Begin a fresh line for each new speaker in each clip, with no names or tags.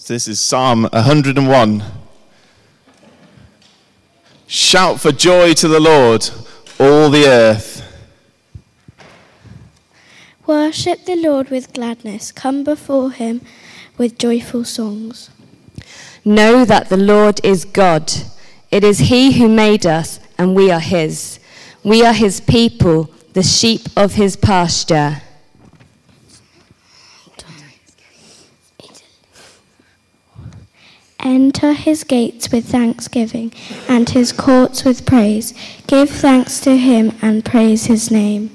So this is Psalm 101. Shout for joy to the Lord, all the earth.
Worship the Lord with gladness. Come before him with joyful songs.
Know that the Lord is God. It is he who made us, and we are his. We are his people, the sheep of his pasture.
Enter his gates with thanksgiving and his courts with praise. Give thanks to him and praise his name.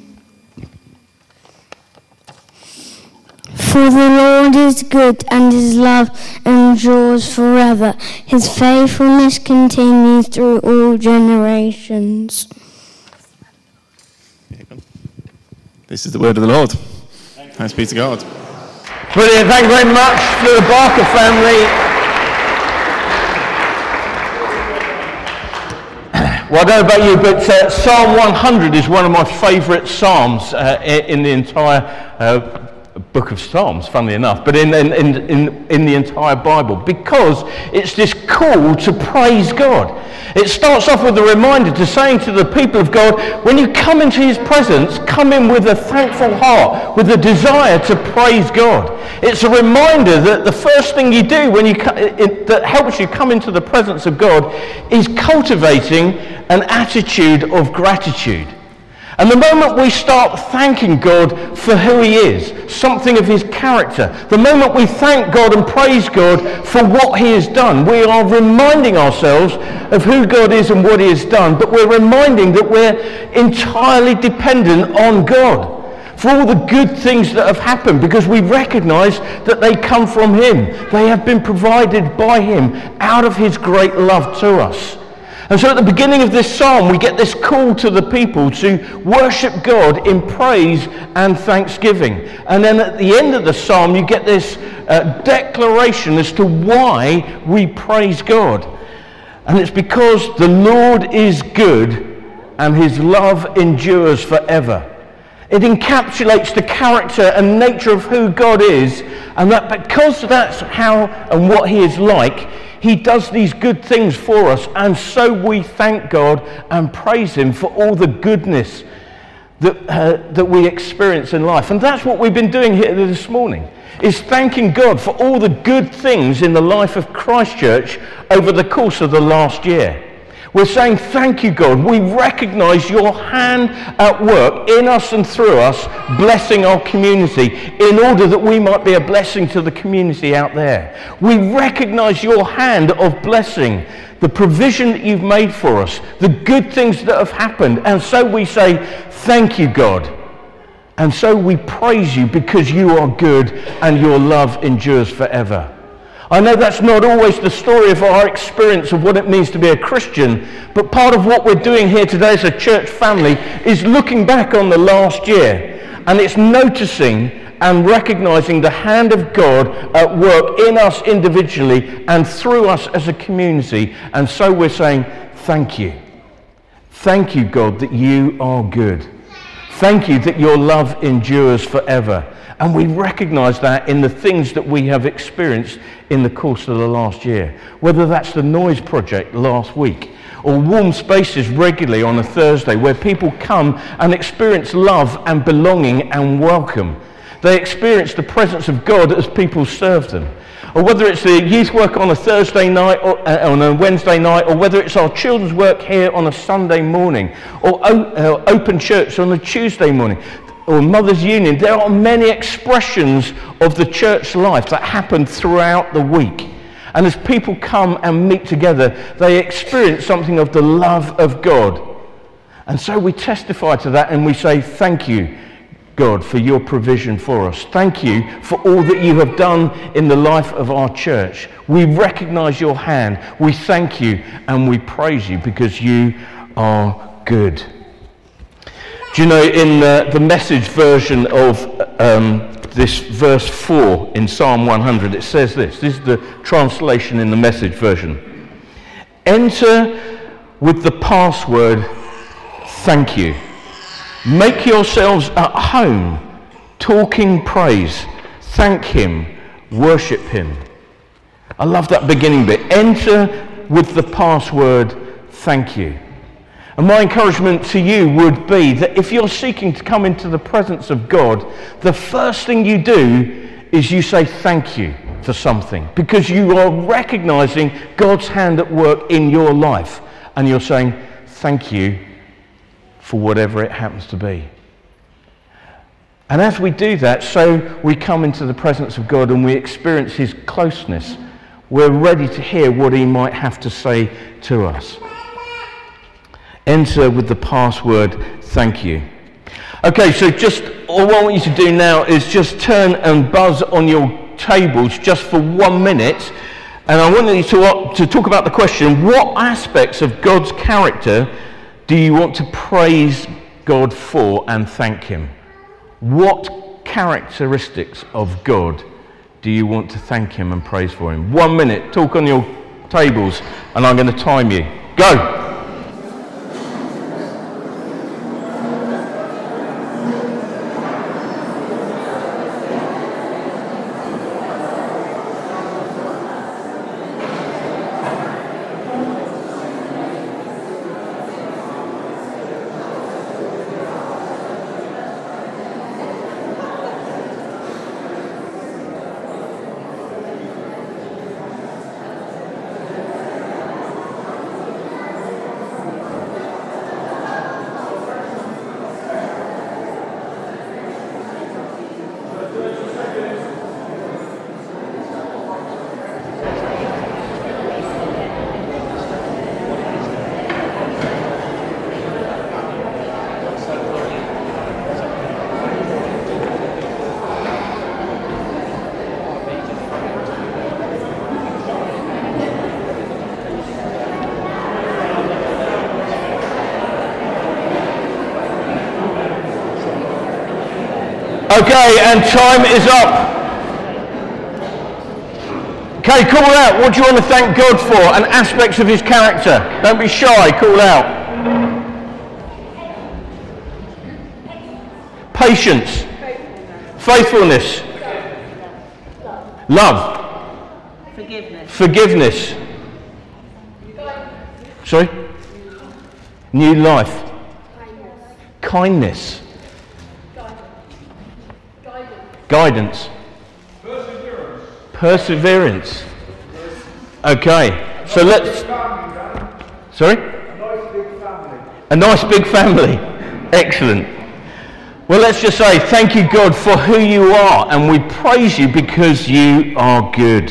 For the Lord is good, and his love endures forever. His faithfulness continues through all generations.
This is the word of the Lord. Thanks be to God.
Brilliant. Thank you very much to the Barker family. Well, I don't know about you, but Psalm 100 is one of my favourite psalms in the entire book of Psalms, funnily enough, but in the entire Bible, because it's this call to praise God. It starts off with a reminder to saying to the people of God, when you come into his presence, come in with a thankful heart, with a desire to praise God. It's a reminder that the first thing you do when that helps you come into the presence of God is cultivating an attitude of gratitude. And the moment we start thanking God for who he is, something of his character, the moment we thank God and praise God for what he has done, we are reminding ourselves of who God is and what he has done, but we're reminding that we're entirely dependent on God for all the good things that have happened, because we recognize that they come from him. They have been provided by him out of his great love to us. And so at the beginning of this psalm, we get this call to the people to worship God in praise and thanksgiving. And then at the end of the psalm, you get this declaration as to why we praise God. And it's because the Lord is good and his love endures forever. It encapsulates the character and nature of who God is, and that because that's how and what he is like, he does these good things for us, and so we thank God and praise him for all the goodness that we experience in life. And that's what we've been doing here this morning, is thanking God for all the good things in the life of Christchurch over the course of the last year. We're saying, thank you, God. We recognize your hand at work in us and through us, blessing our community in order that we might be a blessing to the community out there. We recognize your hand of blessing, the provision that you've made for us, the good things that have happened. And so we say, thank you, God. And so we praise you because you are good and your love endures forever. I know that's not always the story of our experience of what it means to be a Christian, but part of what we're doing here today as a church family is looking back on the last year, and it's noticing and recognizing the hand of God at work in us individually and through us as a community. And so we're saying, thank you. Thank you, God, that you are good. Thank you that your love endures forever. And we recognize that in the things that we have experienced in the course of the last year. Whether that's the Noise Project last week, or Warm Spaces regularly on a Thursday, where people come and experience love and belonging and welcome. They experience the presence of God as people serve them. Or whether it's the youth work on a Thursday night or on a Wednesday night, or whether it's our children's work here on a Sunday morning, or open church on a Tuesday morning, or Mother's Union. There are many expressions of the church life that happen throughout the week. And as people come and meet together, they experience something of the love of God. And so we testify to that and we say, thank you, God, for your provision for us. Thank you for all that you have done in the life of our church. We recognize your hand. We thank you and we praise you because you are good. Do you know, in the Message version of this verse 4 in Psalm 100, it says this. This is the translation in the Message version. Enter with the password, thank you. Make yourselves at home, talking praise. Thank him, worship him. I love that beginning bit. Enter with the password, thank you. And my encouragement to you would be that if you're seeking to come into the presence of God, the first thing you do is you say thank you for something, because you are recognizing God's hand at work in your life, and you're saying thank you for whatever it happens to be. And as we do that, so we come into the presence of God and we experience his closeness. We're ready to hear what he might have to say to us. Enter with the password, thank you. Okay, so just all I want you to do now is just turn and buzz on your tables just for 1 minute. And I want you to talk about the question, what aspects of God's character do you want to praise God for and thank him? What characteristics of God do you want to thank him and praise for him? 1 minute, talk on your tables, and I'm going to time you. Go! Okay, and time is up. Okay, call out. What do you want to thank God for and aspects of his character? Don't be shy, call out. Patience. Faithfulness. Love. Forgiveness. Sorry? New life. Kindness. Guidance. Perseverance. Okay, so let's... Sorry? A nice big family. Excellent. Well, let's just say thank you, God, for who you are, and we praise you because you are good.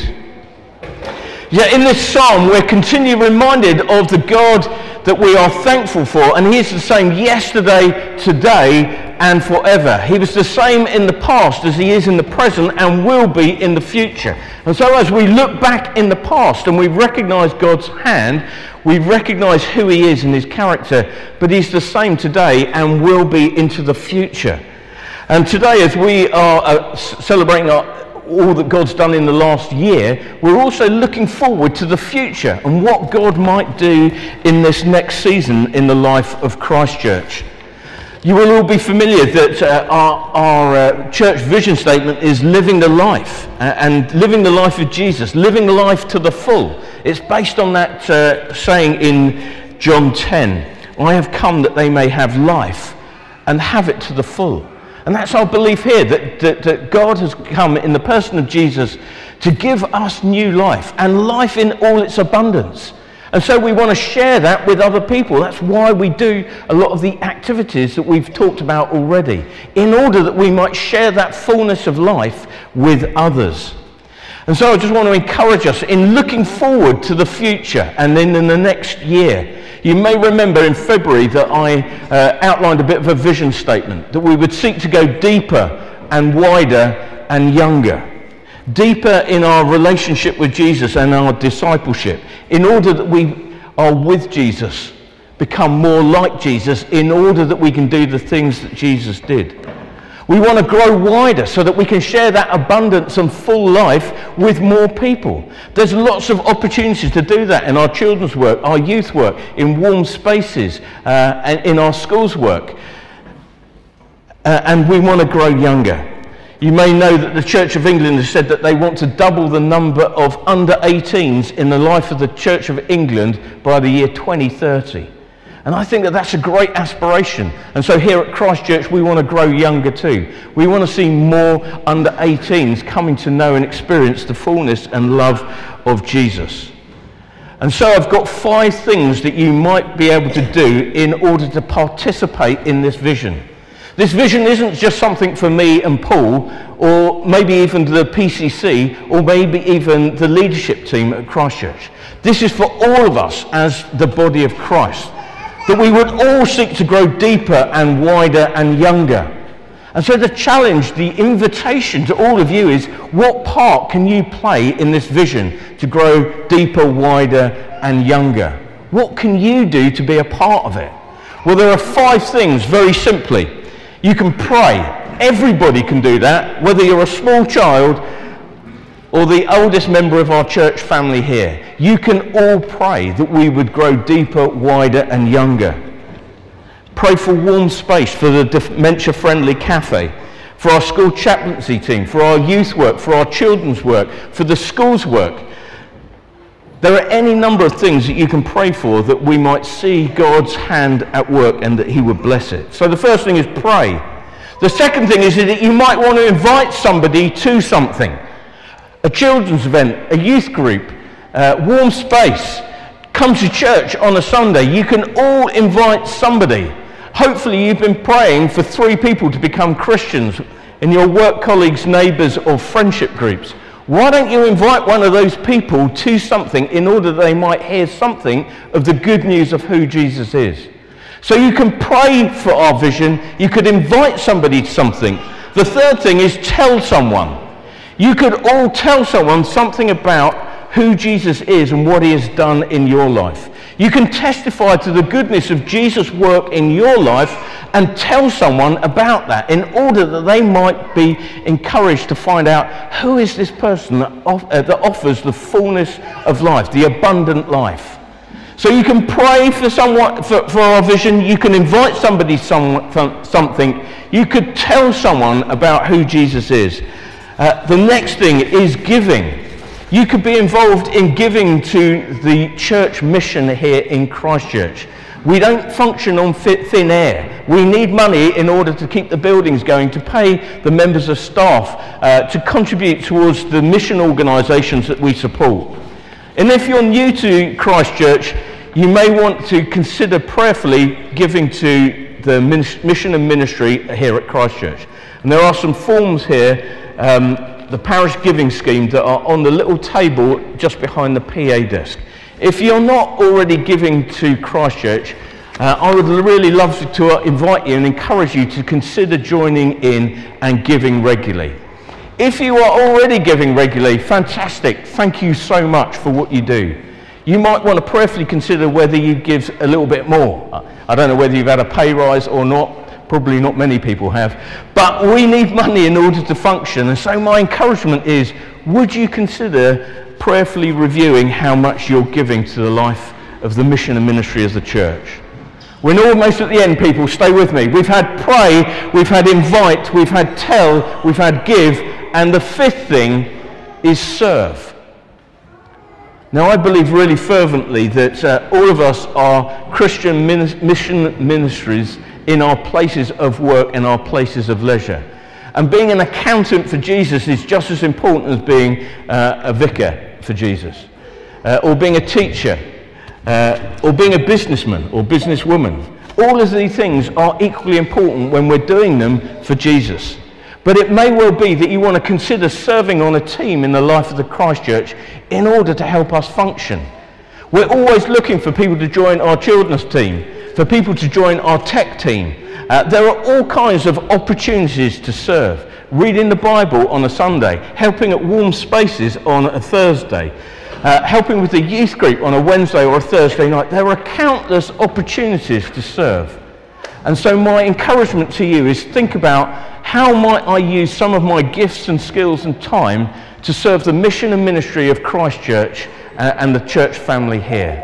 Yeah, in this psalm, we're continually reminded of the God that we are thankful for, and he is the same yesterday, today, and forever. He was the same in the past as he is in the present and will be in the future. And so as we look back in the past and we recognize God's hand, we recognize who he is and his character, but he's the same today and will be into the future. And today, as we are celebrating all that God's done in the last year, we're also looking forward to the future and what God might do in this next season in the life of Christchurch. You will all be familiar that our church vision statement is living the life, and living the life of Jesus, living the life to the full. It's based on that saying in John 10, I have come that they may have life and have it to the full. And that's our belief here, that God has come in the person of Jesus to give us new life, and life in all its abundance. And so we want to share that with other people. That's why we do a lot of the activities that we've talked about already, in order that we might share that fullness of life with others. And so I just want to encourage us in looking forward to the future and then in the next year. You may remember in February that I outlined a bit of a vision statement, that we would seek to go deeper and wider and younger. Deeper in our relationship with Jesus and our discipleship, in order that we are with Jesus, become more like Jesus, in order that we can do the things that Jesus did. We want to grow wider so that we can share that abundance and full life with more people. There's lots of opportunities to do that in our children's work, our youth work, in warm spaces, and in our schools work. And we want to grow younger. You may know that the Church of England has said that they want to double the number of under 18s in the life of the Church of England by the year 2030. And I think that that's a great aspiration. And so here at Christchurch, we want to grow younger too. We want to see more under 18s coming to know and experience the fullness and love of Jesus. And so I've got 5 things that you might be able to do in order to participate in this vision. This vision isn't just something for me and Paul, or maybe even the PCC, or maybe even the leadership team at Christchurch. This is for all of us as the body of Christ, that we would all seek to grow deeper and wider and younger. And so the challenge, the invitation to all of you is, what part can you play in this vision to grow deeper, wider and younger? What can you do to be a part of it? Well, there are 5 things, very simply. You can pray. Everybody can do that, whether you're a small child or the oldest member of our church family here. You can all pray that we would grow deeper, wider and younger. Pray for warm space for the dementia-friendly cafe, for our school chaplaincy team, for our youth work, for our children's work, for the school's work. There are any number of things that you can pray for that we might see God's hand at work and that he would bless it. So the first thing is pray. The second thing is that you might want to invite somebody to something. A children's event, a youth group, warm space. Come to church on a Sunday. You can all invite somebody. Hopefully you've been praying for 3 people to become Christians in your work colleagues, neighbours or friendship groups. Why don't you invite one of those people to something in order that they might hear something of the good news of who Jesus is? So you can pray for our vision. You could invite somebody to something. The third thing is tell someone. You could all tell someone something about who Jesus is and what he has done in your life. You can testify to the goodness of Jesus' work in your life and tell someone about that in order that they might be encouraged to find out who is this person that offers the fullness of life, the abundant life. So you can pray for someone, for our vision. You can invite somebody something. You could tell someone about who Jesus is. The next thing is giving. You could be involved in giving to the church mission here in Christchurch. We don't function on thin air. We need money in order to keep the buildings going, to pay the members of staff, to contribute towards the mission organisations that we support. And if you're new to Christchurch, you may want to consider prayerfully giving to the mission and ministry here at Christchurch. And there are some forms here, the parish giving scheme, that are on the little table just behind the PA desk. If you're not already giving to Christchurch, I would really love to invite you and encourage you to consider joining in and giving regularly. If you are already giving regularly, fantastic. Thank you so much for what you do. You might want to prayerfully consider whether you give a little bit more. I don't know whether you've had a pay rise or not. Probably not many people have. But we need money in order to function. And so my encouragement is, would you consider prayerfully reviewing how much you're giving to the life of the mission and ministry as a church? We're almost at the end, people. Stay with me. We've had pray, we've had invite, we've had tell, we've had give, and the 5th thing is serve. Now, I believe really fervently that all of us are Christian mission ministries in our places of work and our places of leisure. And being an accountant for Jesus is just as important as being a vicar for Jesus, or being a teacher, or being a businessman or businesswoman. All of these things are equally important when we're doing them for Jesus. But it may well be that you want to consider serving on a team in the life of the Christchurch in order to help us function. We're always looking for people to join our children's team, for people to join our tech team. There are all kinds of opportunities to serve. Reading the Bible on a Sunday, helping at warm spaces on a Thursday, helping with the youth group on a Wednesday or a Thursday night. There are countless opportunities to serve. And so my encouragement to you is think about, how might I use some of my gifts and skills and time to serve the mission and ministry of Christchurch and the church family here?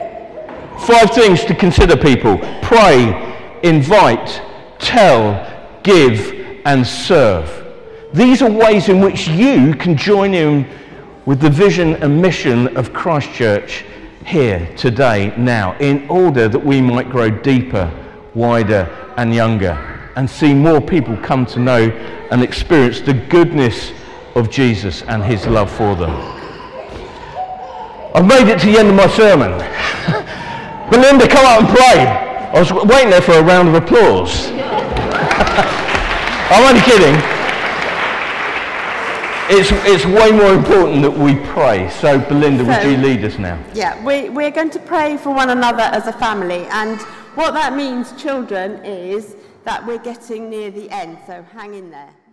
5 things to consider, people. Pray, invite, tell, give, and serve. these are ways in which you can join in with the vision and mission of Christchurch here, today, now, in order that we might grow deeper, wider and younger, and see more people come to know and experience the goodness of Jesus and his love for them. I've made it to the end of my sermon. Belinda, come up and pray. I was waiting there for a round of applause. I'm only kidding. It's way more important that we pray. So, Belinda, would you lead us now?
Yeah, we're going to pray for one another as a family. And what that means, children, is that we're getting near the end. So hang in there.